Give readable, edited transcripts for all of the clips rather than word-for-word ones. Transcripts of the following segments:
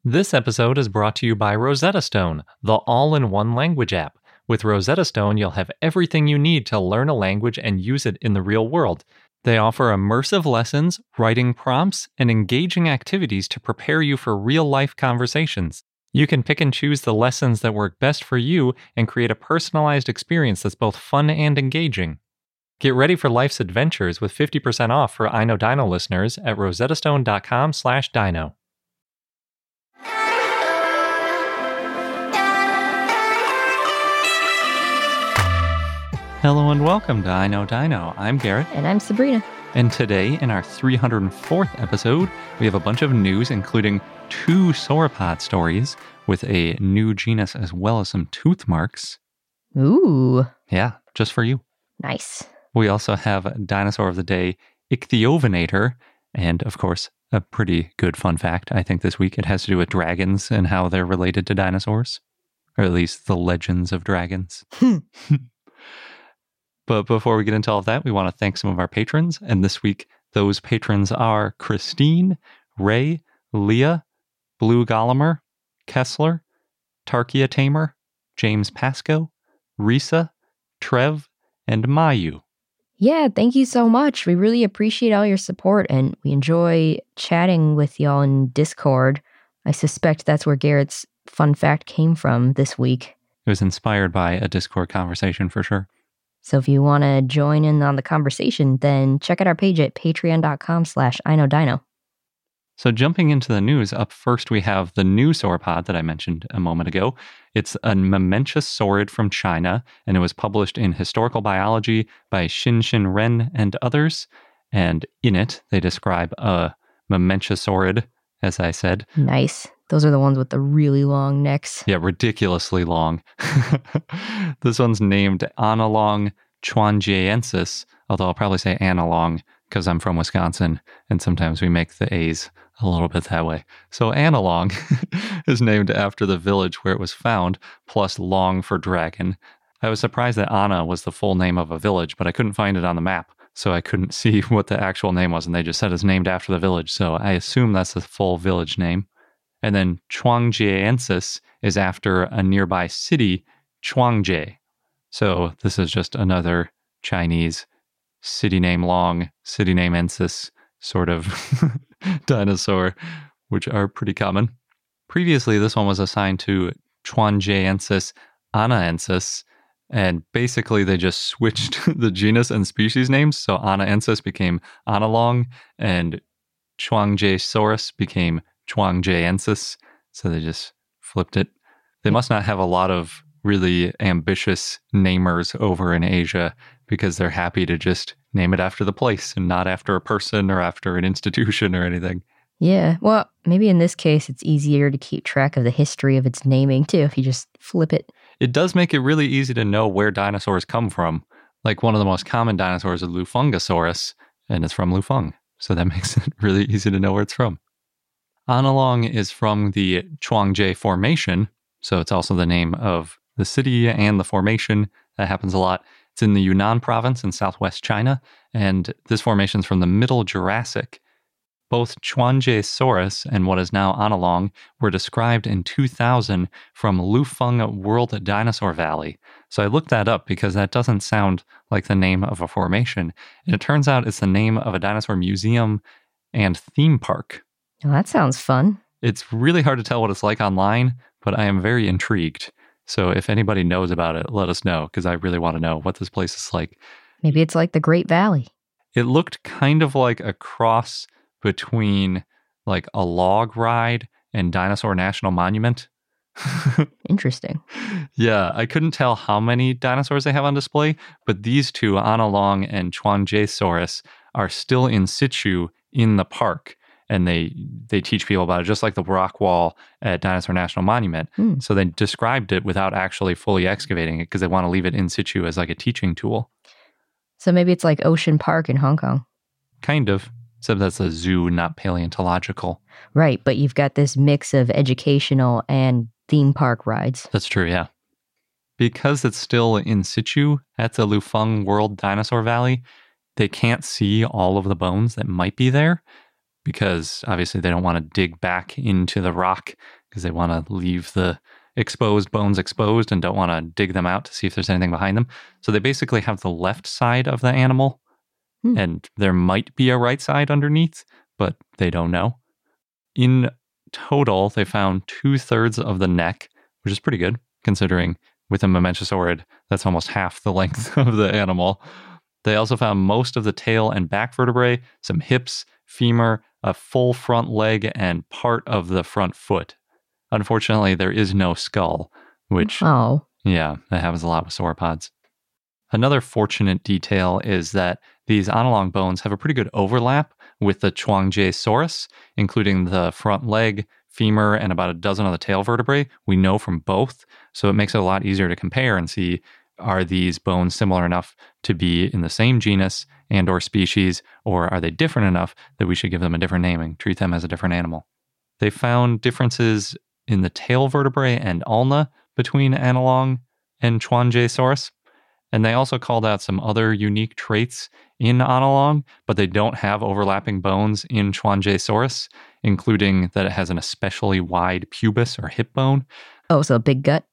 This episode is brought to you by Rosetta Stone, the all-in-one language app. With Rosetta Stone, you'll have everything you need to learn a language and use it in the real world. They offer immersive lessons, writing prompts, and engaging activities to prepare you for real-life conversations. You can pick and choose the lessons that work best for you and create a personalized experience that's both fun and engaging. Get ready for life's adventures with 50% off for I Know Dino listeners at rosettastone.com/dino. Hello and welcome to I Know Dino. I'm Garrett. And I'm Sabrina. And today, in our 304th episode, we have a bunch of news, including 2 sauropod stories with a new genus as well as some tooth marks. Ooh. Yeah, just for you. Nice. We also have Dinosaur of the Day, Ichthyovenator, and of course, a pretty good fun fact, I think this week. It has to do with dragons and how they're related to dinosaurs, or at least the legends of dragons. But before we get into all of that, we want to thank some of our patrons. And this week, those patrons are Christine, Ray, Leah, Blue Gossamer, Kessler, Tarkia Tamer, James Pasco, Risa, Trev, and Mayu. Yeah, thank you so much. We really appreciate all your support, and we enjoy chatting with y'all in Discord. I suspect that's where Garrett's fun fact came from this week. It was inspired by a Discord conversation for sure. So if you want to join in on the conversation, then check out our page at patreon.com/iknowdino. So jumping into the news, up first we have the new sauropod that I mentioned a moment ago. It's a Mamenchisaurus from China, and it was published in Historical Biology by Xinxin Ren and others. And in it, they describe a Mamenchisaurus, as I said. Nice. Those are the ones with the really long necks. Yeah, ridiculously long. This one's named Analong chuanjiensis, although I'll probably say Analong because I'm from Wisconsin, and sometimes we make the A's a little bit that way. So Analong is named after the village where it was found, plus long for dragon. I was surprised that Anna was the full name of a village, but I couldn't find it on the map, so I couldn't see what the actual name was, and they just said it's named after the village, so I assume that's the full village name. And then Chuangjiensis is after a nearby city, Chuangjie. So this is just another Chinese city name long, city name ensis sort of dinosaur, which are pretty common. Previously, this one was assigned to Chuangjiensis anaensis, and basically they just switched the genus and species names. So anaensis became Analong, and Chuangjiesaurus became Chuangjiensis, so they just flipped it. They must not have a lot of really ambitious namers over in Asia because they're happy to just name it after the place and not after a person or after an institution or anything. Yeah, well, maybe in this case it's easier to keep track of the history of its naming too if you just flip it. It does make it really easy to know where dinosaurs come from. Like one of the most common dinosaurs is Lufungosaurus, and it's from Lufeng, so that makes it really easy to know where it's from. Analong is from the Chuangjie Formation, so it's also the name of the city and the formation. That happens a lot. It's in the Yunnan province in southwest China, and this formation is from the Middle Jurassic. Both Chuangjisaurus and what is now Analong were described in 2000 from Lufeng World Dinosaur Valley. So I looked that up because that doesn't sound like the name of a formation. And it turns out it's the name of a dinosaur museum and theme park. Well, that sounds fun. It's really hard to tell what it's like online, but I am very intrigued. So if anybody knows about it, let us know, because I really want to know what this place is like. Maybe it's like the Great Valley. It looked kind of like a cross between like a log ride and Dinosaur National Monument. Interesting. Yeah, I couldn't tell how many dinosaurs they have on display, but these two, Analong and Chuangjisaurus, are still in situ in the park. And they teach people about it, just like the rock wall at Dinosaur National Monument. So they described it without actually fully excavating it because they want to leave it in situ as like a teaching tool. So maybe it's like Ocean Park in Hong Kong. Kind of, except that's a zoo, not paleontological. Right, but you've got this mix of educational and theme park rides. That's true, yeah. Because it's still in situ at the Lufeng World Dinosaur Valley, they can't see all of the bones that might be there. because obviously they don't want to dig back into the rock because they want to leave the exposed bones exposed and don't want to dig them out to see if there's anything behind them. So they basically have the left side of the animal, and there might be a right side underneath, but they don't know. In total, they found 2/3 of the neck, which is pretty good considering with a Mamenchosaurid, that's almost half the length of the animal. They also found most of the tail and back vertebrae, some hips, femur, a full front leg, and part of the front foot. Unfortunately, there is no skull, which, yeah, that happens a lot with sauropods. Another fortunate detail is that these Analong bones have a pretty good overlap with the Chuangjisaurus, including the front leg, femur, and about a dozen of the tail vertebrae. We know from both, so it makes it a lot easier to compare and see, are these bones similar enough to be in the same genus and or species, or are they different enough that we should give them a different naming, treat them as a different animal? They found differences in the tail vertebrae and ulna between Analong and Chuangjisaurus. And they also called out some other unique traits in Analong, but they don't have overlapping bones in Chuangjisaurus, including that it has an especially wide pubis or hip bone. Oh, so a big gut?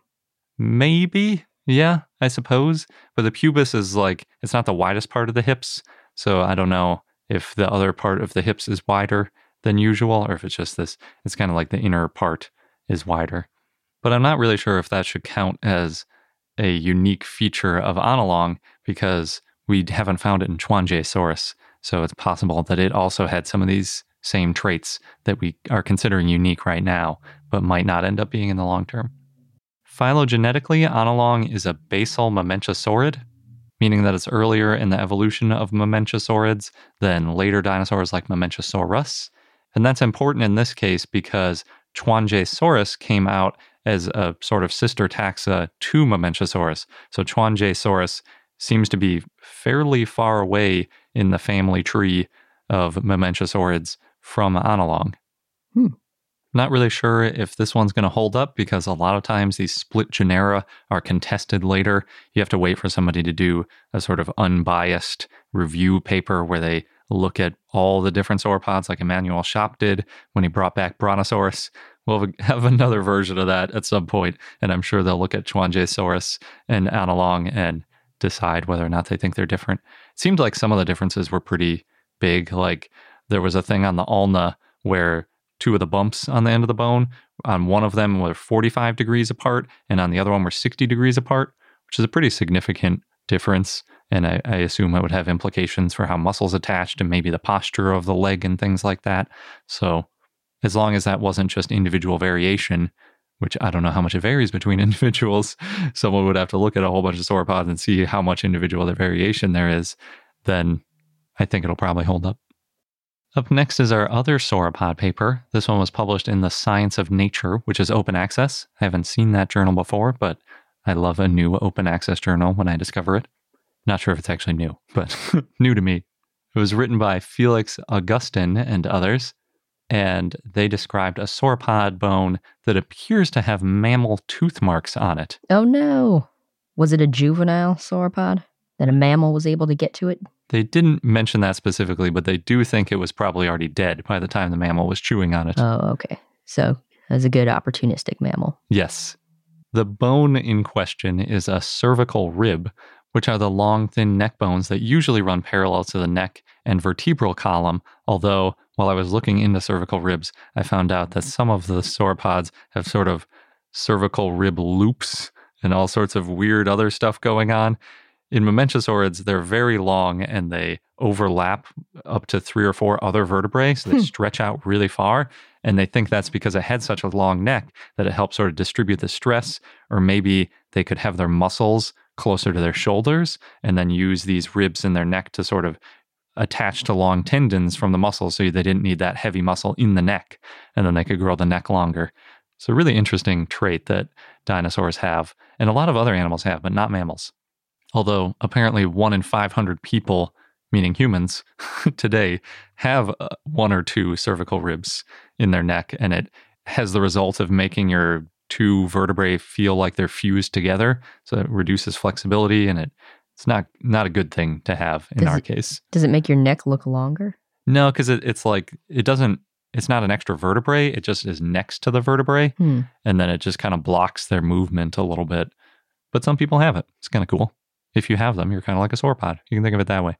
Maybe, yeah, I suppose. But the pubis is like, it's not the widest part of the hips, so I don't know if the other part of the hips is wider than usual, or if it's just this, it's kind of like the inner part is wider. But I'm not really sure if that should count as a unique feature of Analong because we haven't found it in Chuangjisaurus. So it's possible that it also had some of these same traits that we are considering unique right now, but might not end up being in the long term. Phylogenetically, Analong is a basal Mamenchosaurid, meaning that it's earlier in the evolution of Mamenchosaurids than later dinosaurs like Mamenchosaurus. And that's important in this case because Chuangjisaurus came out as a sort of sister taxa to Mamenchosaurus. So Chuangjisaurus seems to be fairly far away in the family tree of Mamenchosaurids from Analong. Not really sure if this one's going to hold up because a lot of times these split genera are contested later. You have to wait for somebody to do a sort of unbiased review paper where they look at all the different sauropods like Emmanuel Schopp did when he brought back Brontosaurus. We'll have another version of that at some point, and I'm sure they'll look at Chuangjisaurus and Analong and decide whether or not they think they're different. It seemed like some of the differences were pretty big. Like there was a thing on the ulna where two of the bumps on the end of the bone, on one of them were 45 degrees apart, and on the other one were 60 degrees apart, which is a pretty significant difference. And I assume it would have implications for how muscles attached and maybe the posture of the leg and things like that. So as long as that wasn't just individual variation, which I don't know how much it varies between individuals, someone would have to look at a whole bunch of sauropods and see how much individual variation there is, then I think it'll probably hold up. Up next is our other sauropod paper. This one was published in the Science of Nature, which is open access. I haven't seen that journal before, but I love a new open access journal when I discover it. Not sure if it's actually new, but new to me. It was written by Felix Augustin and others, and they described a sauropod bone that appears to have mammal tooth marks on it. Oh no! Was it a juvenile sauropod that a mammal was able to get to it? They didn't mention that specifically, but they do think it was probably already dead by the time the mammal was chewing on it. Oh, okay. So that's a good opportunistic mammal. Yes. The bone in question is a cervical rib, which are the long, thin neck bones that usually run parallel to the neck and vertebral column, although while I was looking into cervical ribs, I found out that some of the sauropods have sort of cervical rib loops and all sorts of weird other stuff going on. In Mamenchosaurids, they're very long and they overlap up to 3 or 4 other vertebrae, so they stretch out really far. And they think that's because it had such a long neck that it helps sort of distribute the stress, or maybe they could have their muscles closer to their shoulders and then use these ribs in their neck to sort of attach to long tendons from the muscles so they didn't need that heavy muscle in the neck, and then they could grow the neck longer. It's a really interesting trait that dinosaurs have, and a lot of other animals have, but not mammals. Although apparently 1 in 500 people, meaning humans, today have 1 or 2 cervical ribs in their neck, and it has the result of making your 2 vertebrae feel like they're fused together. So it reduces flexibility, and it's not a good thing to have in our case. Does it make your neck look longer? No, because it's like, it's not an extra vertebrae. It just is next to the vertebrae. And then it just kind of blocks their movement a little bit. But some people have it. It's kind of cool. If you have them, you're kind of like a sauropod. You can think of it that way.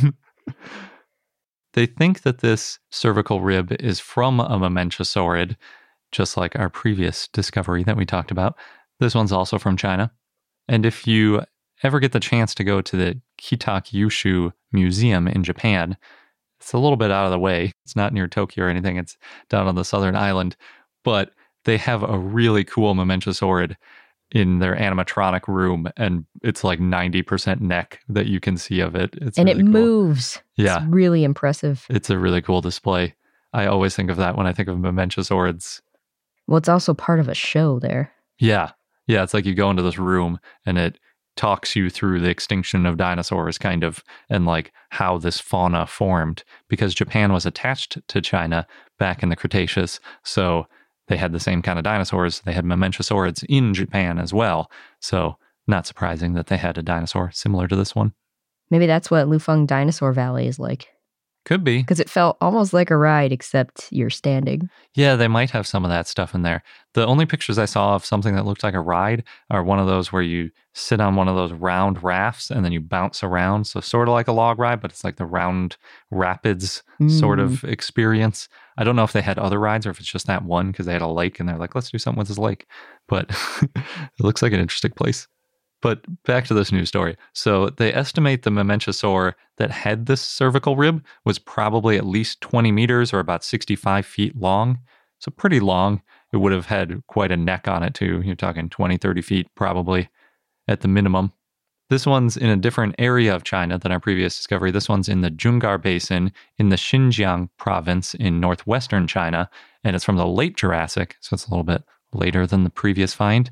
They think that this cervical rib is from a Mamenchasaurid, just like our previous discovery that we talked about. This one's also from China. And if you ever get the chance to go to the Kitakyushu Museum in Japan, it's a little bit out of the way. It's not near Tokyo or anything. It's down on the southern island. But they have a really cool Mamenchasaurid in their animatronic room, and it's like 90% neck that you can see of it. It's and really it cool. moves. Yeah. It's really impressive. It's a really cool display. I always think of that when I think of Mamenchasaurids. Well, it's also part of a show there. Yeah. Yeah, it's like you go into this room and it talks you through the extinction of dinosaurs, kind of, and like how this fauna formed, because Japan was attached to China back in the Cretaceous. So they had the same kind of dinosaurs. They had Mamenchasaurids in Japan as well. So not surprising that they had a dinosaur similar to this one. Maybe that's what Lufeng Dinosaur Valley is like. Could be. Because it felt almost like a ride, except you're standing. Yeah, they might have some of that stuff in there. The only pictures I saw of something that looked like a ride are one of those where you sit on one of those round rafts and then you bounce around. So sort of like a log ride, but it's like the round rapids sort of experience. I don't know if they had other rides or if it's just that one because they had a lake and they're like, let's do something with this lake. But it looks like an interesting place. But back to this news story. So they estimate the Mamenchasaur that had this cervical rib was probably at least 20 meters or about 65 feet long. So pretty long. It would have had quite a neck on it too. You're talking 20, 30 feet probably at the minimum. This one's in a different area of China than our previous discovery. This one's in the Zhongar Basin in the Xinjiang province in northwestern China. And it's from the late Jurassic. So it's a little bit later than the previous find.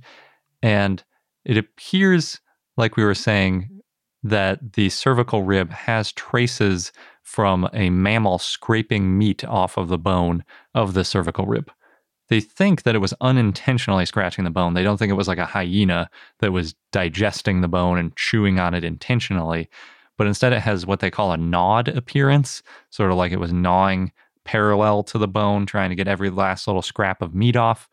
And it appears, like we were saying, that the cervical rib has traces from a mammal scraping meat off of the bone of the cervical rib. They think that it was unintentionally scratching the bone. They don't think it was like a hyena that was digesting the bone and chewing on it intentionally, but instead it has what they call a gnawed appearance, sort of like it was gnawing parallel to the bone, trying to get every last little scrap of meat off.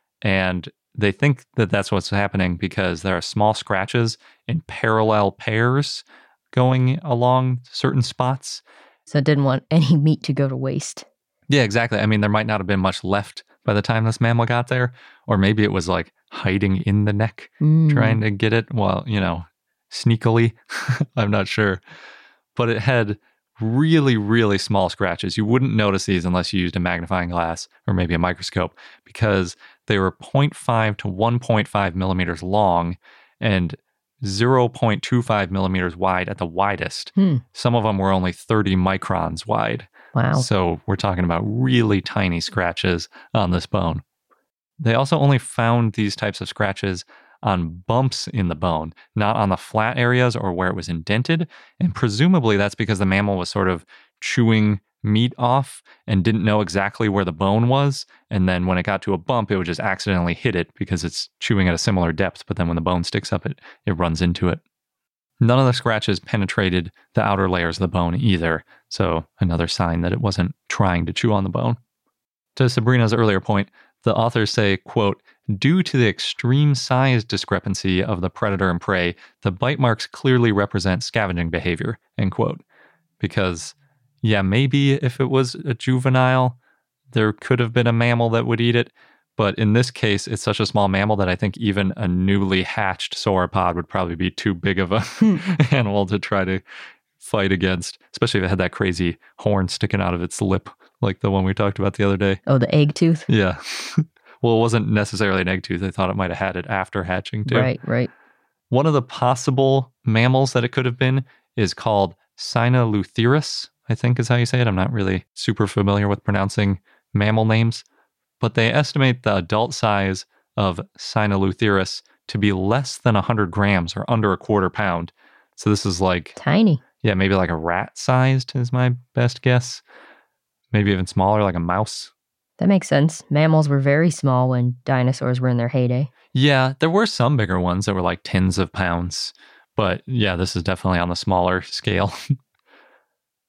And they think that that's what's happening because there are small scratches in parallel pairs going along certain spots. So it didn't want any meat to go to waste. Yeah, exactly. I mean, there might not have been much left by the time this mammal got there, or maybe it was like hiding in the neck, trying to get it while, sneakily. I'm not sure. But it had really, really small scratches. You wouldn't notice these unless you used a magnifying glass or maybe a microscope because they were 0.5 to 1.5 millimeters long and 0.25 millimeters wide at the widest. Some of them were only 30 microns wide. Wow. So we're talking about really tiny scratches on this bone. They also only found these types of scratches on bumps in the bone, not on the flat areas or where it was indented. And presumably that's because the mammal was sort of chewing meat off and didn't know exactly where the bone was. And then when it got to a bump, it would just accidentally hit it because it's chewing at a similar depth. But then when the bone sticks up, it runs into it. None of the scratches penetrated the outer layers of the bone either. So another sign that it wasn't trying to chew on the bone. To Sabrina's earlier point, the authors say, quote, due to the extreme size discrepancy of the predator and prey, the bite marks clearly represent scavenging behavior, end quote. Because, yeah, maybe if it was a juvenile, there could have been a mammal that would eat it. But in this case, it's such a small mammal that I think even a newly hatched sauropod would probably be too big of a animal to try to fight against, especially if it had that crazy horn sticking out of its lip, like the one we talked about the other day. Oh, the egg tooth? Yeah. Well, it wasn't necessarily an egg tooth. They thought it might have had it after hatching, too. Right. One of the possible mammals that it could have been is called Sinolotheris, I think is how you say it. I'm not really super familiar with pronouncing mammal names. But they estimate the adult size of Sinolotheris to be less than 100 grams or under a quarter pound. So this is like... tiny. Yeah, maybe like a rat sized is my best guess. Maybe even smaller, like a mouse. That makes sense. Mammals were very small when dinosaurs were in their heyday. Yeah, there were some bigger ones that were like tens of pounds. But yeah, this is definitely on the smaller scale.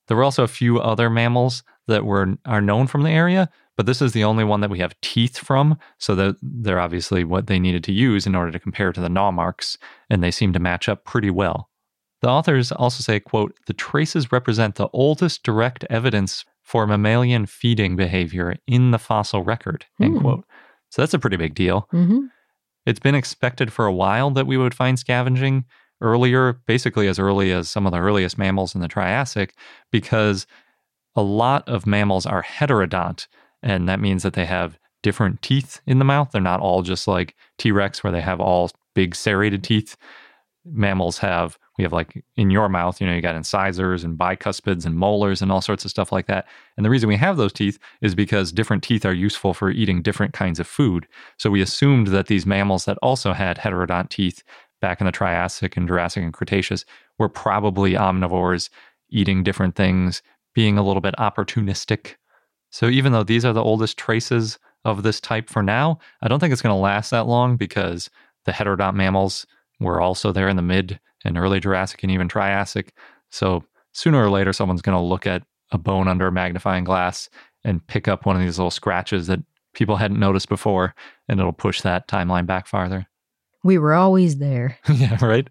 There were also a few other mammals that are known from the area, but this is the only one that we have teeth from, so that they're obviously what they needed to use in order to compare to the gnaw marks, and they seem to match up pretty well. The authors also say, quote, "The traces represent the oldest direct evidence for mammalian feeding behavior in the fossil record," end quote. So that's a pretty big deal. Mm-hmm. It's been expected for a while that we would find scavenging earlier, basically as early as some of the earliest mammals in the Triassic, because a lot of mammals are heterodont, and that means that they have different teeth in the mouth. They're not all just like T-Rex where they have all big serrated teeth. Mammals we have like in your mouth, you got incisors and bicuspids and molars and all sorts of stuff like that. And the reason we have those teeth is because different teeth are useful for eating different kinds of food. So we assumed that these mammals that also had heterodont teeth back in the Triassic and Jurassic and Cretaceous were probably omnivores, eating different things, being a little bit opportunistic. So even though these are the oldest traces of this type for now, I don't think it's going to last that long because the heterodont mammals were also there in the mid and early Jurassic and even Triassic. So sooner or later, someone's going to look at a bone under a magnifying glass and pick up one of these little scratches that people hadn't noticed before, and it'll push that timeline back farther. We were always there. Yeah, right?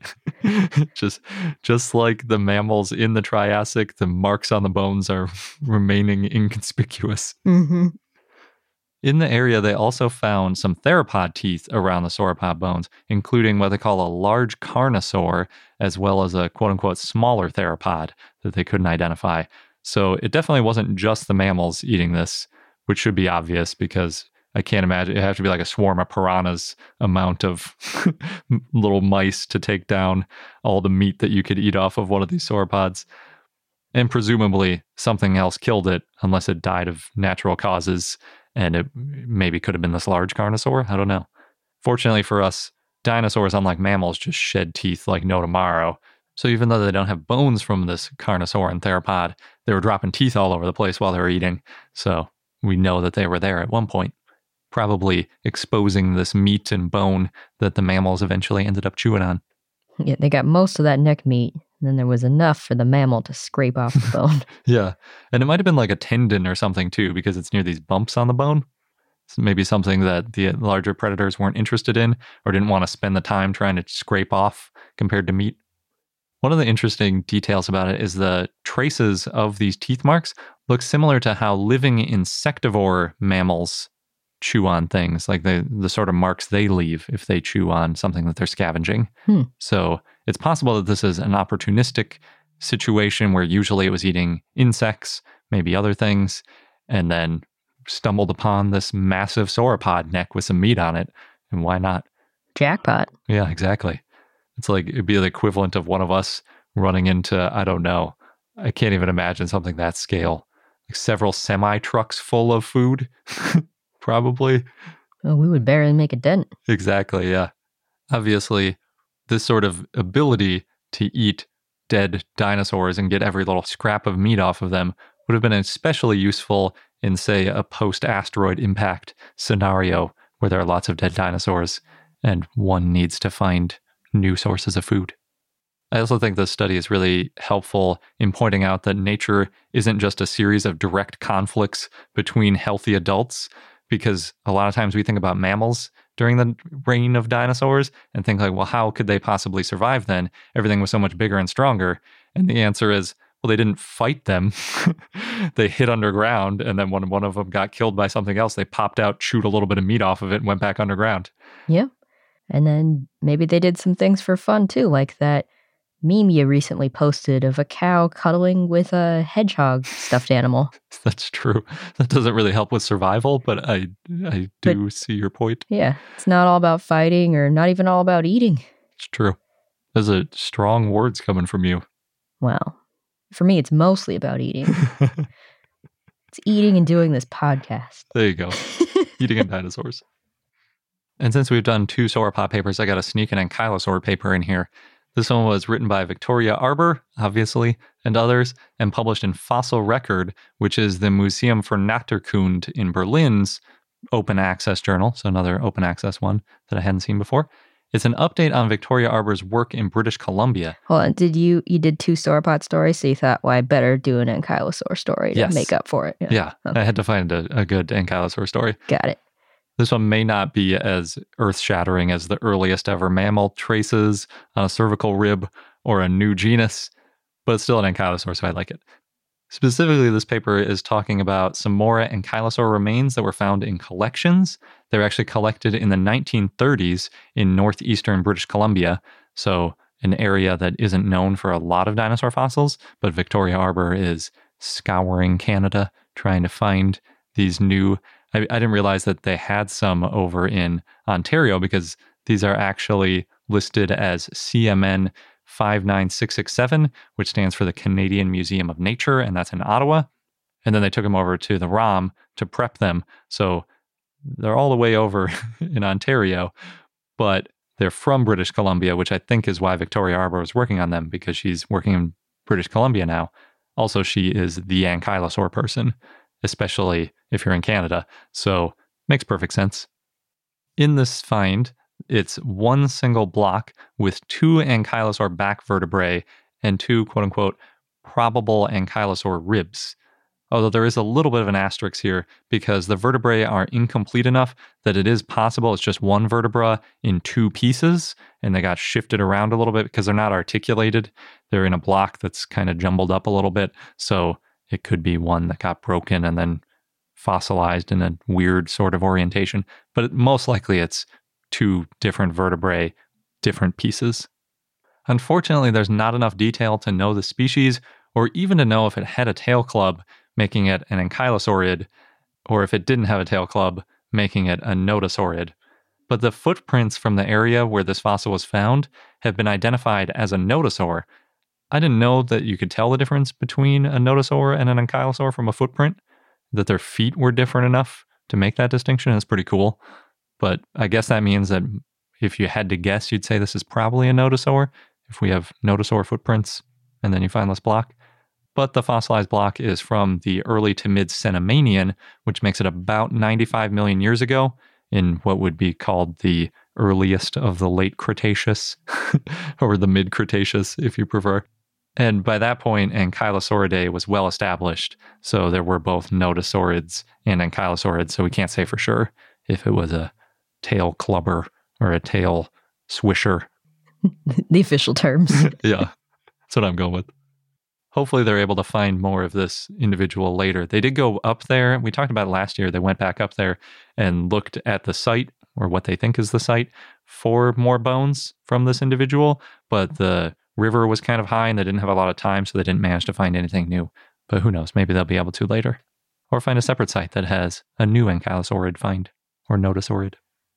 just like the mammals in the Triassic, the marks on the bones are remaining inconspicuous. Mm-hmm. In the area, they also found some theropod teeth around the sauropod bones, including what they call a large carnosaur, as well as a quote-unquote smaller theropod that they couldn't identify. So it definitely wasn't just the mammals eating this, which should be obvious because I can't imagine. It'd have to be like a swarm of piranhas amount of little mice to take down all the meat that you could eat off of one of these sauropods. And presumably something else killed it unless it died of natural causes. And it maybe could have been this large carnosaur. I don't know. Fortunately for us, dinosaurs, unlike mammals, just shed teeth like no tomorrow. So even though they don't have bones from this carnosaur and theropod, they were dropping teeth all over the place while they were eating. So we know that they were there at one point, probably exposing this meat and bone that the mammals eventually ended up chewing on. Yeah, they got most of that neck meat. And then there was enough for the mammal to scrape off the bone. Yeah. And it might have been like a tendon or something too, because it's near these bumps on the bone. So maybe something that the larger predators weren't interested in or didn't want to spend the time trying to scrape off compared to meat. One of the interesting details about it is the traces of these teeth marks look similar to how living insectivore mammals chew on things, like the sort of marks they leave if they chew on something that they're scavenging. So it's possible that this is an opportunistic situation where usually it was eating insects, maybe other things, and then stumbled upon this massive sauropod neck with some meat on it. And why not? Jackpot. Yeah, exactly. It's like it'd be the equivalent of one of us running into, I don't know, I can't even imagine something that scale. Like several semi-trucks full of food. Probably. Well, we would barely make a dent. Exactly, yeah. Obviously, this sort of ability to eat dead dinosaurs and get every little scrap of meat off of them would have been especially useful in, say, a post-asteroid impact scenario where there are lots of dead dinosaurs and one needs to find new sources of food. I also think this study is really helpful in pointing out that nature isn't just a series of direct conflicts between healthy adults, because a lot of times we think about mammals during the reign of dinosaurs and think like, well, how could they possibly survive then? Everything was so much bigger and stronger. And the answer is, well, they didn't fight them. They hid underground. And then when one of them got killed by something else, they popped out, chewed a little bit of meat off of it and went back underground. Yeah. And then maybe they did some things for fun too, like that meme you recently posted of a cow cuddling with a hedgehog stuffed animal. That's true. That doesn't really help with survival, but I do see your point. Yeah, it's not all about fighting or not even all about eating. It's true. Those are strong words coming from you. Well, for me, it's mostly about eating. It's eating and doing this podcast. There you go. Eating and dinosaurs. And since we've done 2 sauropod papers, I got a sneak an ankylosaur paper in here. This one was written by Victoria Arbour, obviously, and others, and published in Fossil Record, which is the Museum für Naturkunde in Berlin's open access journal, so another open access one that I hadn't seen before. It's an update on Victoria Arbor's work in British Columbia. Hold on, you did 2 sauropod stories, so you thought, well, I better do an ankylosaur story to make up for it. Yeah. Okay. I had to find a good ankylosaur story. Got it. This one may not be as earth-shattering as the earliest ever mammal traces on a cervical rib or a new genus, but it's still an ankylosaur, so I like it. Specifically, this paper is talking about some more ankylosaur remains that were found in collections. They were actually collected in the 1930s in northeastern British Columbia, so an area that isn't known for a lot of dinosaur fossils, but Victoria Arbor is scouring Canada, trying to find these new... I didn't realize that they had some over in Ontario because these are actually listed as CMN 59667, which stands for the Canadian Museum of Nature, and that's in Ottawa. And then they took them over to the ROM to prep them. So they're all the way over in Ontario, but they're from British Columbia, which I think is why Victoria Arbor was working on them, because she's working in British Columbia now. Also, she is the ankylosaur person, especially if you're in Canada. So makes perfect sense. In this find, it's one single block with 2 ankylosaur back vertebrae and 2 quote-unquote probable ankylosaur ribs. Although there is a little bit of an asterisk here because the vertebrae are incomplete enough that it is possible it's just one vertebra in 2 pieces and they got shifted around a little bit because they're not articulated. They're in a block that's kind of jumbled up a little bit. So it could be one that got broken and then fossilized in a weird sort of orientation. But most likely it's 2 different vertebrae, different pieces. Unfortunately, there's not enough detail to know the species or even to know if it had a tail club, making it an ankylosaurid, or if it didn't have a tail club, making it a notosaurid. But the footprints from the area where this fossil was found have been identified as a notosaur. I didn't know that you could tell the difference between a notosaur and an ankylosaur from a footprint, that their feet were different enough to make that distinction. It's pretty cool. But I guess that means that if you had to guess, you'd say this is probably a notosaur, if we have notosaur footprints and then you find this block. But the fossilized block is from the early to mid-Cenomanian, which makes it about 95 million years ago, in what would be called the earliest of the late Cretaceous, or the mid-Cretaceous, if you prefer. And by that point, Ankylosauridae was well established, so there were both notosaurids and ankylosaurids, so we can't say for sure if it was a tail clubber or a tail swisher. The official terms. Yeah, that's what I'm going with. Hopefully they're able to find more of this individual later. They did go up there. We talked about it last year. They went back up there and looked at the site, or what they think is the site, for more bones from this individual. But the river was kind of high and they didn't have a lot of time, so they didn't manage to find anything new. But who knows? Maybe they'll be able to later. Or find a separate site that has a new ankylosaurid find, or notosaurid.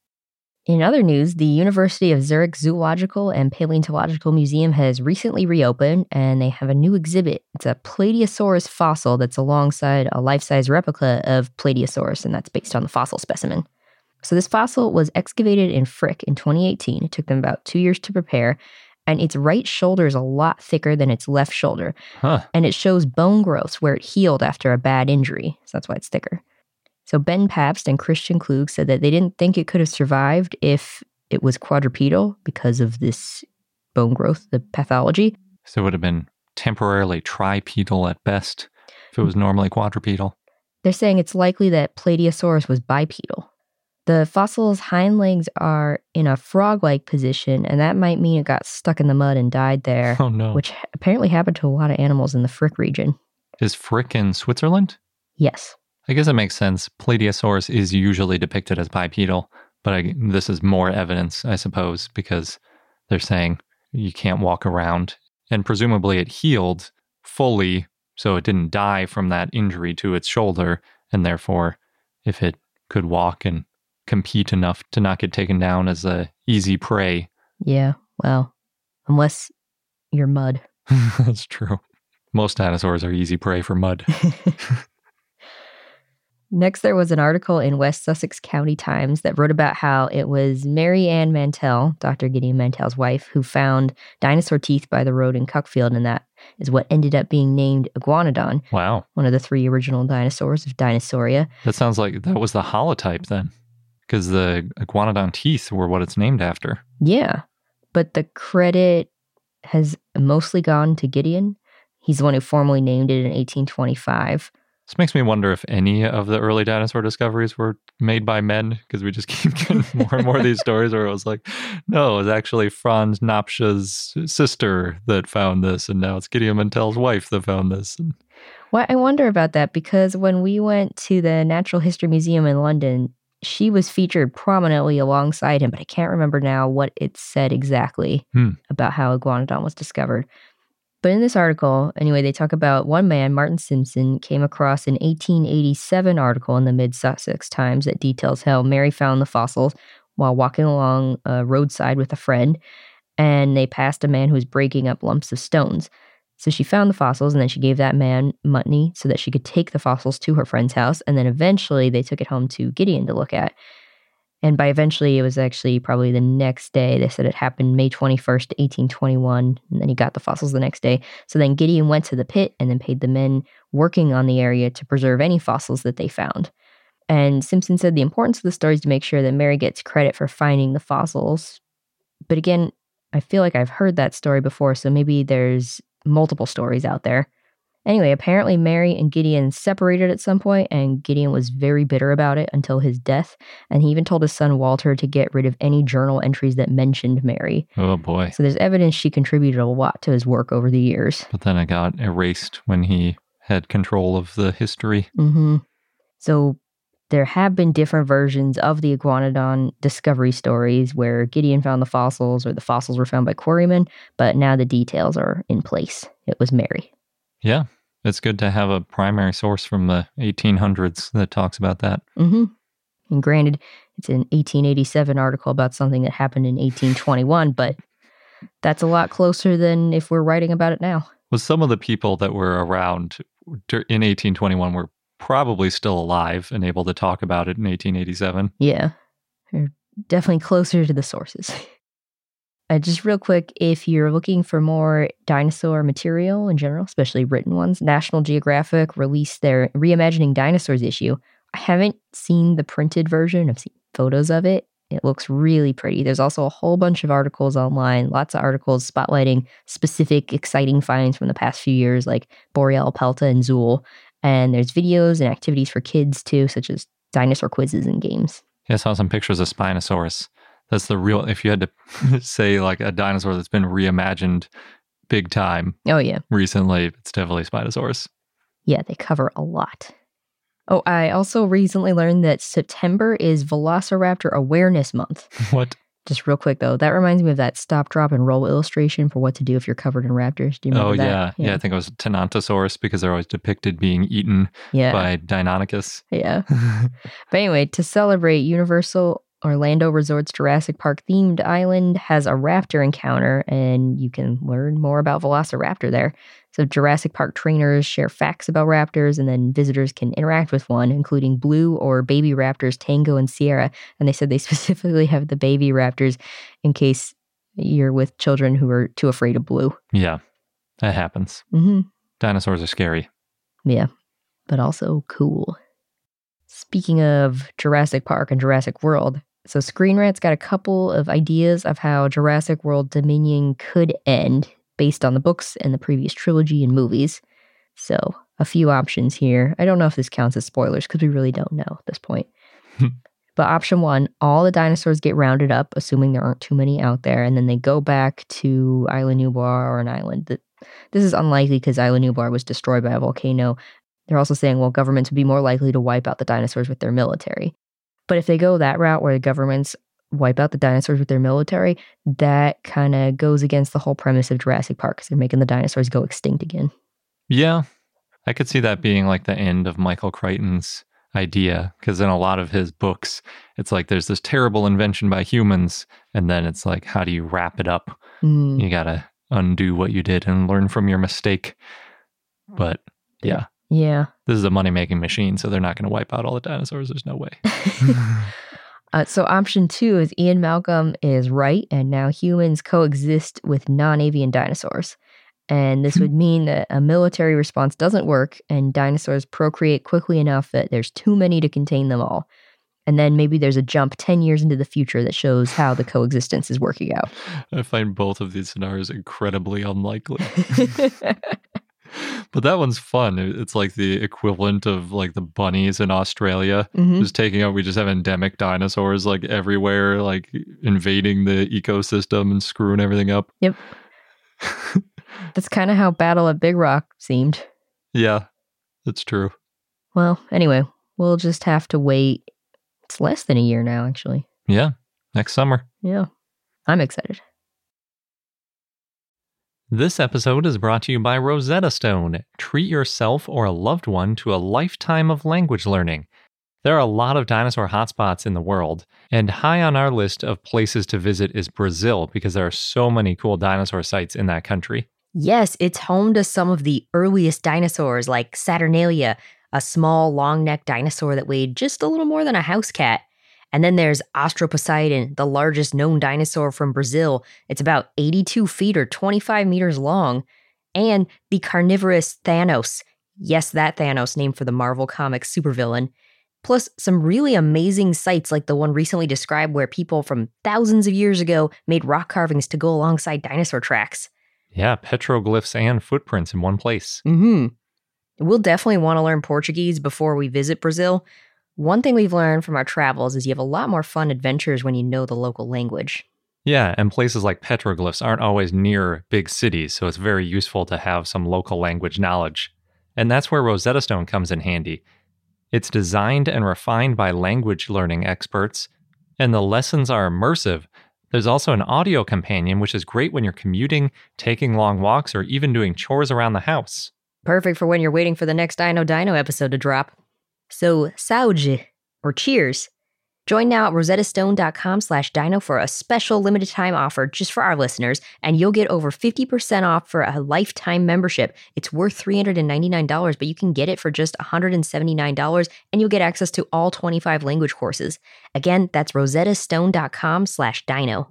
In other news, the University of Zurich Zoological and Paleontological Museum has recently reopened, and they have a new exhibit. It's a Plateosaurus fossil that's alongside a life-size replica of Plateosaurus, and that's based on the fossil specimen. So this fossil was excavated in Frick in 2018. It took them about 2 years to prepare, and its right shoulder is a lot thicker than its left shoulder. And it shows bone growths where it healed after a bad injury, so that's why it's thicker. So Ben Pabst and Christian Klug said that they didn't think it could have survived if it was quadrupedal because of this bone growth, the pathology. So it would have been temporarily tripedal at best if it was normally quadrupedal. They're saying it's likely that Plateosaurus was bipedal. The fossil's hind legs are in a frog-like position, and that might mean it got stuck in the mud and died there. Oh no. Which apparently happened to a lot of animals in the Frick region. Is Frick in Switzerland? Yes. I guess it makes sense. Plateosaurus is usually depicted as bipedal, but this is more evidence, I suppose, because they're saying you can't walk around. And presumably it healed fully, so it didn't die from that injury to its shoulder, and therefore, if it could walk and compete enough to not get taken down as a easy prey. Yeah, well, unless you're mud. That's true. Most dinosaurs are easy prey for mud. Next, there was an article in West Sussex County Times that wrote about how it was Mary Ann Mantell, Dr. Gideon Mantell's wife, who found dinosaur teeth by the road in Cuckfield, and that is what ended up being named Iguanodon. Wow. One of the 3 original dinosaurs of Dinosauria. That sounds like that was the holotype then. because the iguanodon teeth were what it's named after. Yeah, but the credit has mostly gone to Gideon. He's the one who formally named it in 1825. This makes me wonder if any of the early dinosaur discoveries were made by men, because we just keep getting more and more of these stories where it was like, no, it was actually Franz Napscha's sister that found this, and now it's Gideon Mantell's wife that found this. Well, I wonder about that, because when we went to the Natural History Museum in London, she was featured prominently alongside him, but I can't remember now what it said exactly about how Iguanodon was discovered. But in this article, anyway, they talk about one man, Martin Simpson, came across an 1887 article in the Mid-Sussex Times that details how Mary found the fossils while walking along a roadside with a friend, and they passed a man who was breaking up lumps of stones. So she found the fossils, and then she gave that man money so that she could take the fossils to her friend's house, and then eventually they took it home to Gideon to look at. And by eventually, it was actually probably the next day. They said it happened May 21st, 1821, and then he got the fossils the next day. So then Gideon went to the pit and then paid the men working on the area to preserve any fossils that they found. And Simpson said the importance of the story is to make sure that Mary gets credit for finding the fossils. But again, I feel like I've heard that story before, so maybe there's multiple stories out there. Anyway, apparently Mary and Gideon separated at some point, and Gideon was very bitter about it until his death, and he even told his son Walter to get rid of any journal entries that mentioned Mary. Oh boy. So there's evidence she contributed a lot to his work over the years. But then it got erased when he had control of the history. Mm-hmm. So there have been different versions of the Iguanodon discovery stories where Gideon found the fossils or the fossils were found by quarrymen, but now the details are in place. It was Mary. Yeah, it's good to have a primary source from the 1800s that talks about that. Mm-hmm. And granted, it's an 1887 article about something that happened in 1821, but that's a lot closer than if we're writing about it now. Well, some of the people that were around in 1821 were probably still alive and able to talk about it in 1887. Yeah, they're definitely closer to the sources. Just real quick, if you're looking for more dinosaur material in general, especially written ones, National Geographic released their Reimagining Dinosaurs issue. I haven't seen the printed version. I've seen photos of it. It looks really pretty. There's also a whole bunch of articles online, lots of articles spotlighting specific exciting finds from the past few years, like Boreal, Pelta, and Zool. And there's videos and activities for kids, too, such as dinosaur quizzes and games. Yeah, I saw some pictures of Spinosaurus. That's the real, if you had to say like a dinosaur that's been reimagined big time. Oh, yeah. Recently, it's definitely Spinosaurus. Yeah, they cover a lot. Oh, I also recently learned that September is Velociraptor Awareness Month. What? Just real quick, though, that reminds me of that stop, drop, and roll illustration for what to do if you're covered in raptors. Do you remember that? Yeah. I think it was Tenontosaurus because they're always depicted being eaten by Deinonychus. Yeah. But anyway, to celebrate, Universal Orlando Resort's Jurassic Park themed island has a raptor encounter, and you can learn more about Velociraptor there. So Jurassic Park trainers share facts about raptors, and then visitors can interact with one, including blue or baby raptors Tango and Sierra. And they said they specifically have the baby raptors in case you're with children who are too afraid of blue. Yeah, that happens. Mm-hmm. Dinosaurs are scary. Yeah, but also cool. Speaking of Jurassic Park and Jurassic World, so Screen Rant's got a couple of ideas of how Jurassic World Dominion could end based on the books and the previous trilogy and movies. So, a few options here. I don't know if this counts as spoilers because we really don't know at this point. But option one, all the dinosaurs get rounded up, assuming there aren't too many out there, and then they go back to Isla Nublar or an island. This is unlikely because Isla Nublar was destroyed by a volcano. They're also saying, well, governments would be more likely to wipe out the dinosaurs with their military. But if they go that route where the governments wipe out the dinosaurs with their military, that kind of goes against the whole premise of Jurassic Park because they're making the dinosaurs go extinct again. Yeah, I could see that being like the end of Michael Crichton's idea, because in a lot of his books, it's like there's this terrible invention by humans, and then it's like, how do you wrap it up? You got to undo what you did and learn from your mistake. But yeah. Yeah. This is a money-making machine, so they're not going to wipe out all the dinosaurs. There's no way. So option two is Ian Malcolm is right, and now humans coexist with non-avian dinosaurs. And this would mean that a military response doesn't work, and dinosaurs procreate quickly enough that there's too many to contain them all. And then maybe there's a jump 10 years into the future that shows how the coexistence is working out. I find both of these scenarios incredibly unlikely. But that one's fun. It's like the equivalent of like the bunnies in Australia just taking out. We just have endemic dinosaurs like everywhere, like invading the ecosystem and screwing everything up. Yep. That's kind of how Battle at Big Rock seemed. Yeah, that's true. Well, anyway, we'll just have to wait. It's less than a year now, actually. Yeah, next summer. Yeah, I'm excited. This episode is brought to you by Rosetta Stone. Treat yourself or a loved one to a lifetime of language learning. There are a lot of dinosaur hotspots in the world, and high on our list of places to visit is Brazil because there are so many cool dinosaur sites in that country. Yes, it's home to some of the earliest dinosaurs like Saturnalia, a small long-necked dinosaur that weighed just a little more than a house cat. And then there's Austroposeidon, the largest known dinosaur from Brazil. It's about 82 feet or 25 meters long. And the carnivorous Thanos. Yes, that Thanos, named for the Marvel Comics supervillain. Plus some really amazing sites like the one recently described where people from thousands of years ago made rock carvings to go alongside dinosaur tracks. Yeah, petroglyphs and footprints in one place. We'll definitely want to learn Portuguese before we visit Brazil. One thing we've learned from our travels is you have a lot more fun adventures when you know the local language. Yeah, and places like petroglyphs aren't always near big cities, so it's very useful to have some local language knowledge. And that's where Rosetta Stone comes in handy. It's designed and refined by language learning experts, and the lessons are immersive. There's also an audio companion, which is great when you're commuting, taking long walks, or even doing chores around the house. Perfect for when you're waiting for the next Dino episode to drop. So, saúde, or cheers. Join now at rosettastone.com/dino for a special limited time offer just for our listeners, and you'll get over 50% off for a lifetime membership. It's worth $399, but you can get it for just $179, and you'll get access to all 25 language courses. Again, that's rosettastone.com/dino.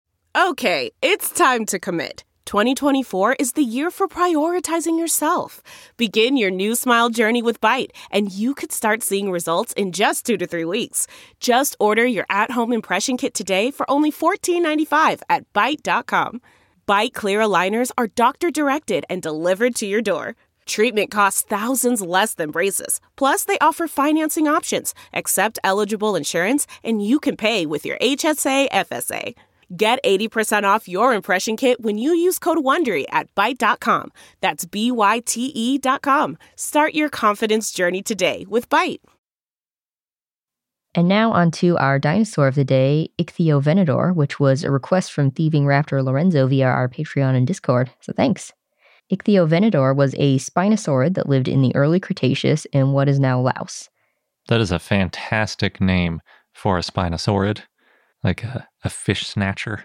Okay, it's time to commit. 2024 is the year for prioritizing yourself. Begin your new smile journey with Byte, and you could start seeing results in just 2 to 3 weeks. Just order your at-home impression kit today for only $14.95 at Byte.com. Byte clear aligners are doctor-directed and delivered to your door. Treatment costs thousands less than braces. Plus, they offer financing options, accept eligible insurance, and you can pay with your HSA FSA. Get 80% off your impression kit when you use code WONDERY at Byte.com. That's BYTE.com. Start your confidence journey today with Byte. And now on to our dinosaur of the day, Ichthyovenador, which was a request from Thieving Raptor Lorenzo via our Patreon and Discord, so thanks. Ichthyovenador was a spinosaurid that lived in the early Cretaceous in what is now Laos. That is a fantastic name for a spinosaurid. Like a fish snatcher.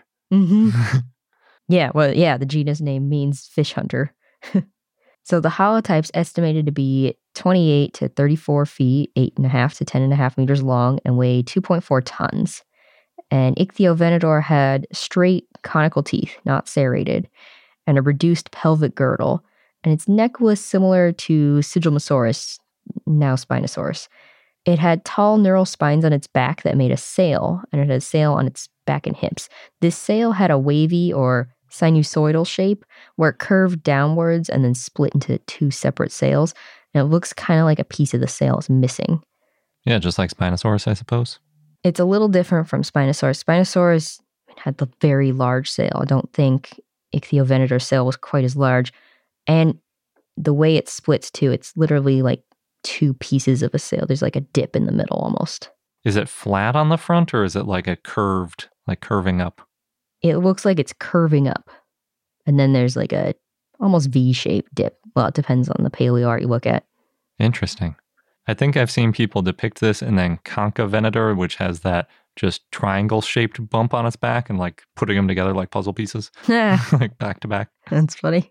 Yeah, the genus name means fish hunter. So the holotype's estimated to be 28 to 34 feet, 8.5 to 10.5 meters long, and weigh 2.4 tons. And Ichthyovenador had straight conical teeth, not serrated, and a reduced pelvic girdle. And its neck was similar to Sigilmosaurus, now Spinosaurus. It had tall neural spines on its back that made a sail, and it had a sail on its back and hips. This sail had a wavy or sinusoidal shape where it curved downwards and then split into 2 separate sails. And it looks kind of like a piece of the sail is missing. Yeah, just like Spinosaurus, I suppose. It's a little different from Spinosaurus. Spinosaurus had the very large sail. I don't think Ichthyovenador's sail was quite as large. And the way it splits too, it's literally like 2 pieces of a sail. There's like a dip in the middle almost. Is it flat on the front or is it like a curved, like curving up? It looks like it's curving up. And then there's like a almost V-shaped dip. Well, it depends on the paleo art you look at. Interesting. I think I've seen people depict this in then Conchovenador, which has that just triangle-shaped bump on its back and like putting them together like puzzle pieces. Like back to back. That's funny.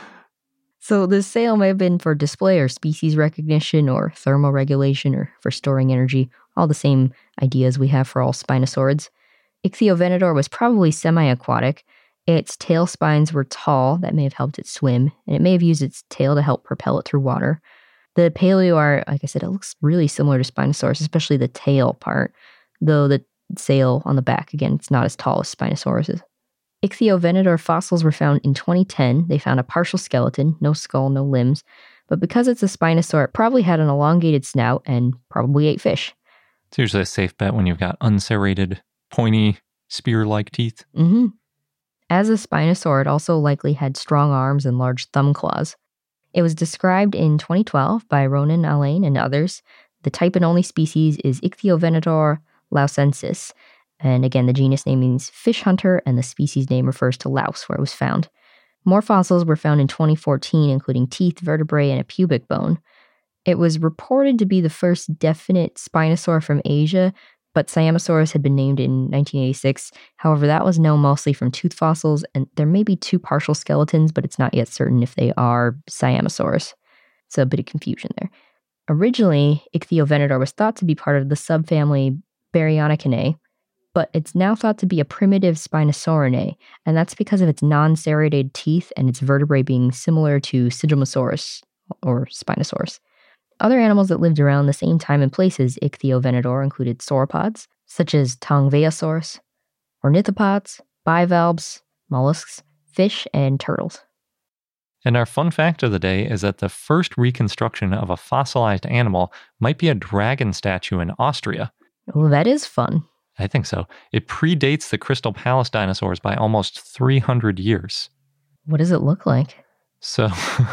So the sail may have been for display or species recognition or thermal regulation or for storing energy, all the same ideas we have for all spinosaurids. Ichthyovenador was probably semi-aquatic. Its tail spines were tall, that may have helped it swim, and it may have used its tail to help propel it through water. The paleoart, like I said, it looks really similar to Spinosaurus, especially the tail part, though the sail on the back, again, it's not as tall as Spinosaurus's. Ichthyovenator fossils were found in 2010. They found a partial skeleton, no skull, no limbs, but because it's a Spinosaur, it probably had an elongated snout and probably ate fish. It's usually a safe bet when you've got unserrated, pointy, spear-like teeth. Mm-hmm. As a Spinosaur, it also likely had strong arms and large thumb claws. It was described in 2012 by Ronan Allain and others. The type and only species is Ichthyovenator lausensis. And again, the genus name means fish hunter, and the species name refers to Laos, where it was found. More fossils were found in 2014, including teeth, vertebrae, and a pubic bone. It was reported to be the first definite Spinosaur from Asia, but Siamosaurus had been named in 1986. However, that was known mostly from tooth fossils, and there may be 2 partial skeletons, but it's not yet certain if they are Siamosaurus. So a bit of confusion there. Originally, Ichthyovenator was thought to be part of the subfamily Baryonychinae, but it's now thought to be a primitive Spinosaurinae, and that's because of its non-serrated teeth and its vertebrae being similar to Sigilomosaurus or Spinosaurus. Other animals that lived around the same time and place as Ichthyovenator included sauropods, such as Tongvaosaurus, ornithopods, bivalves, mollusks, fish, and turtles. And our fun fact of the day is that the first reconstruction of a fossilized animal might be a dragon statue in Austria. Well, that is fun. I think so. It predates the Crystal Palace dinosaurs by almost 300 years. What does it look like? So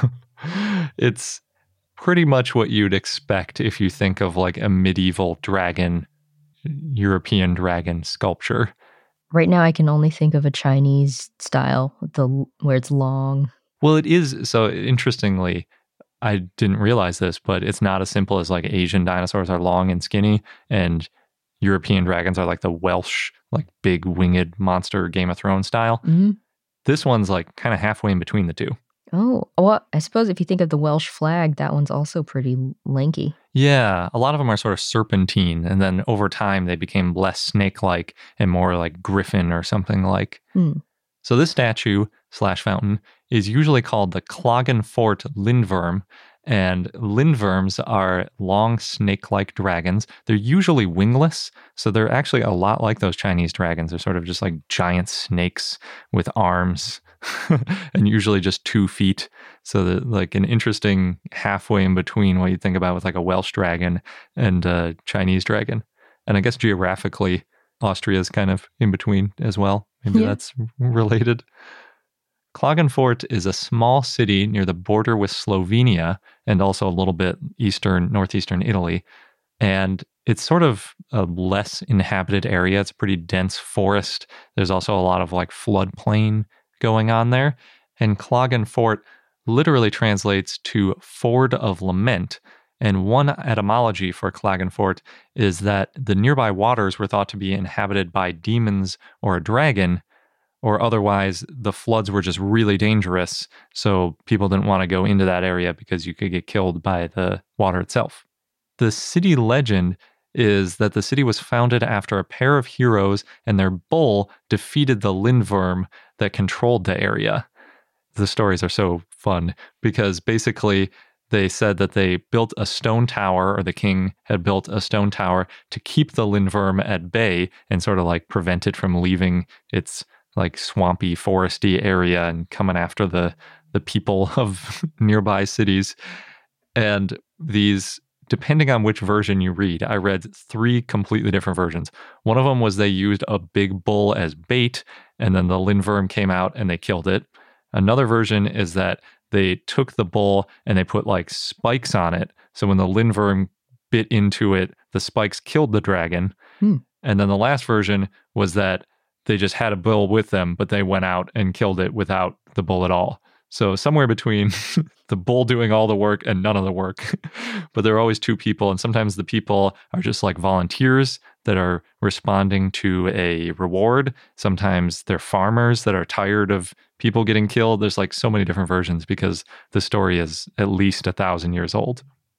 it's pretty much what you'd expect if you think of like a medieval dragon, European dragon sculpture. Right now I can only think of a Chinese style, where it's long. Well, it is. So interestingly, I didn't realize this, but it's not as simple as like Asian dinosaurs are long and skinny, and European dragons are like the Welsh, like big winged monster Game of Thrones style. Mm-hmm. This one's like kind of halfway in between the two. Oh, well, I suppose if you think of the Welsh flag, that one's also pretty lanky. Yeah, a lot of them are sort of serpentine, and then over time they became less snake-like and more like griffin or something like. So this statue/fountain is usually called the Klagenfurt Lindwurm, and lindworms are long snake-like dragons. They're usually wingless, so they're actually a lot like those Chinese dragons. They're sort of just like giant snakes with arms and usually just 2 feet. So that, like, an interesting halfway in between what you think about with like a Welsh dragon and a Chinese dragon. And I guess geographically, Austria is kind of in between as well. Maybe that's related. Klagenfurt is a small city near the border with Slovenia and also a little bit northeastern Italy. And it's sort of a less inhabited area. It's a pretty dense forest. There's also a lot of like floodplain going on there. And Klagenfurt literally translates to Ford of Lament. And one etymology for Klagenfurt is that the nearby waters were thought to be inhabited by demons or a dragon, or otherwise the floods were just really dangerous, so people didn't want to go into that area because you could get killed by the water itself. The city legend is that the city was founded after a pair of heroes and their bull defeated the lindworm that controlled the area. The stories are so fun because basically they said that they built a stone tower, or the king had built a stone tower to keep the lindworm at bay and sort of like prevent it from leaving its like swampy, foresty area and coming after the people of nearby cities. And these, depending on which version you read, I read 3 completely different versions. One of them was they used a big bull as bait, and then the lindworm came out and they killed it. Another version is that they took the bull and they put like spikes on it. So when the lindworm bit into it, the spikes killed the dragon. And then the last version was that they just had a bull with them, but they went out and killed it without the bull at all. So somewhere between the bull doing all the work and none of the work. But there are always 2 people, and sometimes the people are just like volunteers that are responding to a reward. Sometimes they're farmers that are tired of people getting killed. There's like so many different versions because the story is at least 1,000 years old.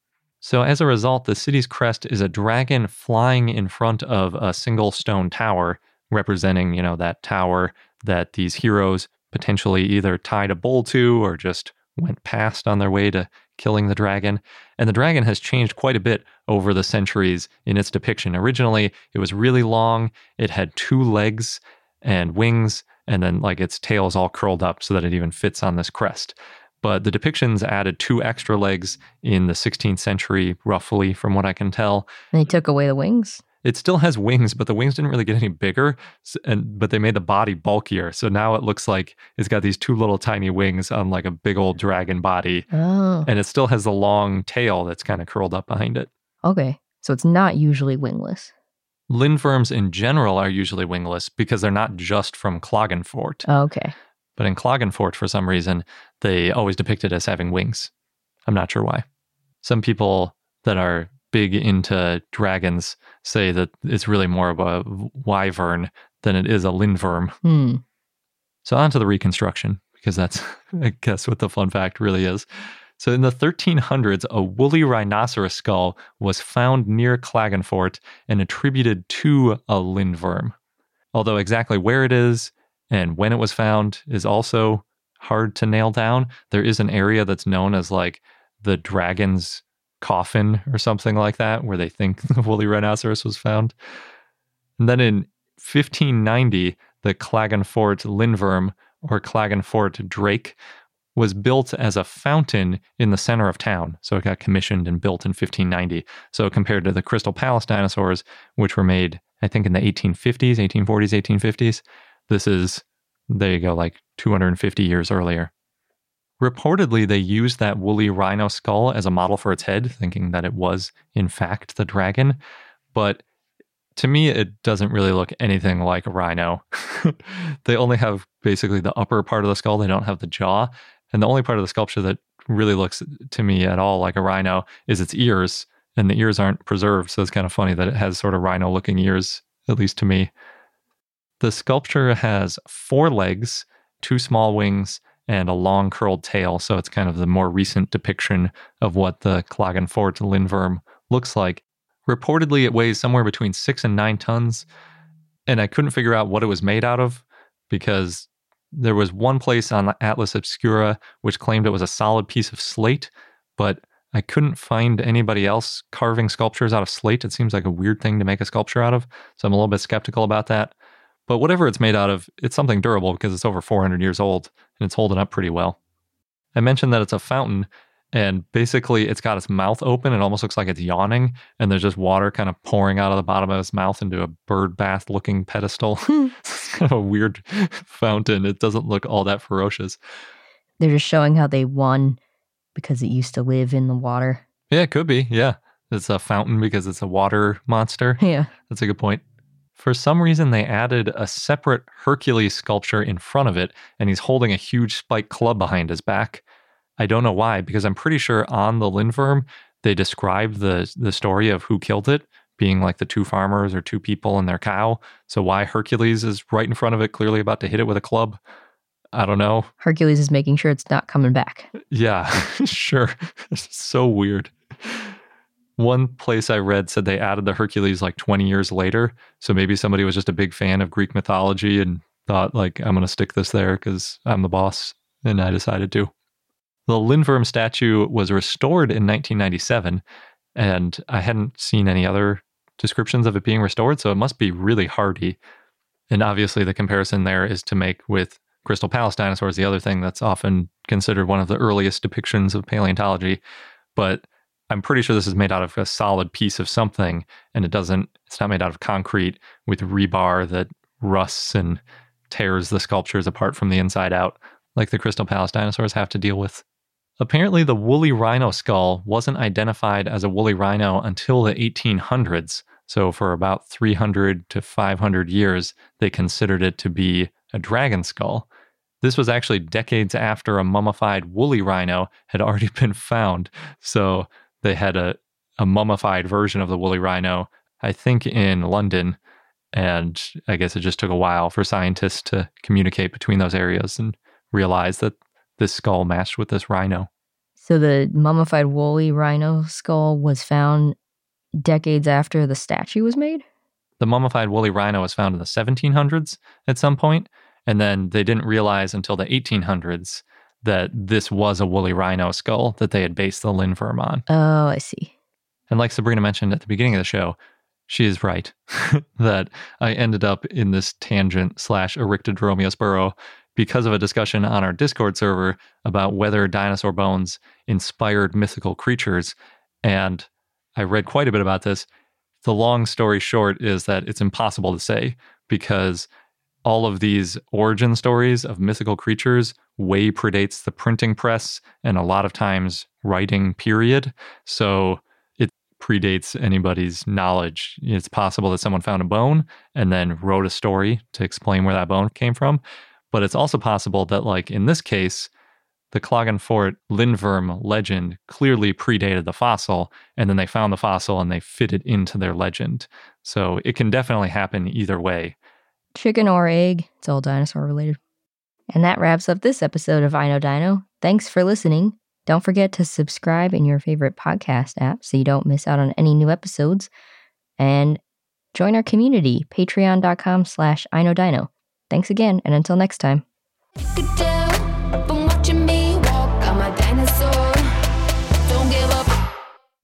So as a result, the city's crest is a dragon flying in front of a single stone tower, representing, that tower that these heroes potentially either tied a bull to or just went past on their way to killing the dragon. And the dragon has changed quite a bit over the centuries in its depiction. Originally, it was really long. It had 2 legs and wings, and then like its tail is all curled up so that it even fits on this crest. But the depictions added 2 extra legs in the 16th century, roughly, from what I can tell. And they took away the wings? It still has wings, but the wings didn't really get any bigger, but they made the body bulkier. So now it looks like it's got these 2 little tiny wings on like a big old dragon body. Oh. And it still has the long tail that's kind of curled up behind it. Okay. So it's not usually wingless. Lindworms in general are usually wingless because they're not just from Klagenfurt. Oh, okay. But in Klagenfurt, for some reason, they always depict it as having wings. I'm not sure why. Some people that are big into dragons say that it's really more of a wyvern than it is a lindworm. So on to the reconstruction, because that's, I guess, what the fun fact really is. So in the 1300s, a woolly rhinoceros skull was found near Klagenfurt and attributed to a lindworm. Although exactly where it is and when it was found is also hard to nail down. There is an area that's known as like the dragon's coffin or something like that, where they think the woolly rhinoceros was found. And then in 1590, the Klagenfurt lindworm, or Klagenfurt drake, was built as a fountain in the center of town. So it got commissioned and built in 1590. So compared to the Crystal Palace dinosaurs, which were made, I think, in the 1840s, 1850s, this is, there you go, like 250 years earlier. Reportedly, they used that woolly rhino skull as a model for its head, thinking that it was, in fact, the dragon. But to me, it doesn't really look anything like a rhino. They only have basically the upper part of the skull. They don't have the jaw. And the only part of the sculpture that really looks to me at all like a rhino is its ears. And the ears aren't preserved, so it's kind of funny that it has sort of rhino-looking ears, at least to me. The sculpture has 4 legs, 2 small wings, and a long curled tail, so it's kind of the more recent depiction of what the Klagenfurt lindworm looks like. Reportedly, it weighs somewhere between 6 and 9 tons, and I couldn't figure out what it was made out of because there was one place on Atlas Obscura which claimed it was a solid piece of slate, but I couldn't find anybody else carving sculptures out of slate. It seems like a weird thing to make a sculpture out of, so I'm a little bit skeptical about that. But whatever it's made out of, it's something durable because it's over 400 years old and it's holding up pretty well. I mentioned that it's a fountain, and basically it's got its mouth open. It almost looks like it's yawning, and there's just water kind of pouring out of the bottom of its mouth into a bird bath looking pedestal. It's kind of a weird fountain. It doesn't look all that ferocious. They're just showing how they won because it used to live in the water. Yeah, it could be. Yeah. It's a fountain because it's a water monster. Yeah. That's a good point. For some reason, they added a separate Hercules sculpture in front of it, and he's holding a huge spiked club behind his back. I don't know why, because I'm pretty sure on the lindworm, they described the story of who killed it, being like the 2 farmers or 2 people and their cow. So why Hercules is right in front of it, clearly about to hit it with a club? I don't know. Hercules is making sure it's not coming back. Yeah, sure. It's so weird. One place I read said they added the Hercules like 20 years later. So maybe somebody was just a big fan of Greek mythology and thought, like, I'm going to stick this there because I'm the boss. And I decided to. The lindworm statue was restored in 1997. And I hadn't seen any other descriptions of it being restored. So it must be really hardy. And obviously the comparison there is to make with Crystal Palace dinosaurs, the other thing that's often considered one of the earliest depictions of paleontology. But I'm pretty sure this is made out of a solid piece of something, and it's not made out of concrete with rebar that rusts and tears the sculptures apart from the inside out, like the Crystal Palace dinosaurs have to deal with. Apparently, the woolly rhino skull wasn't identified as a woolly rhino until the 1800s. So for about 300 to 500 years, they considered it to be a dragon skull. This was actually decades after a mummified woolly rhino had already been found. So they had a mummified version of the woolly rhino, I think in London, and I guess it just took a while for scientists to communicate between those areas and realize that this skull matched with this rhino. So the mummified woolly rhino skull was found decades after the statue was made? The mummified woolly rhino was found in the 1700s at some point, and then they didn't realize until the 1800s that this was a woolly rhino skull that they had based the Lindworm on. Oh, I see. And like Sabrina mentioned at the beginning of the show, she is right that I ended up in this tangent / Eryctodromius burrow because of a discussion on our Discord server about whether dinosaur bones inspired mythical creatures. And I read quite a bit about this. The long story short is that it's impossible to say because all of these origin stories of mythical creatures way predates the printing press and a lot of times writing period. So it predates anybody's knowledge. It's possible that someone found a bone and then wrote a story to explain where that bone came from. But it's also possible that, like in this case, the Klagenfurt Lindworm legend clearly predated the fossil, and then they found the fossil and they fit it into their legend. So it can definitely happen either way. Chicken or egg, it's all dinosaur related. And that wraps up this episode of I Know Dino. Thanks for listening. Don't forget to subscribe in your favorite podcast app so you don't miss out on any new episodes. And join our community, patreon.com/iknowdino. Thanks again, and until next time.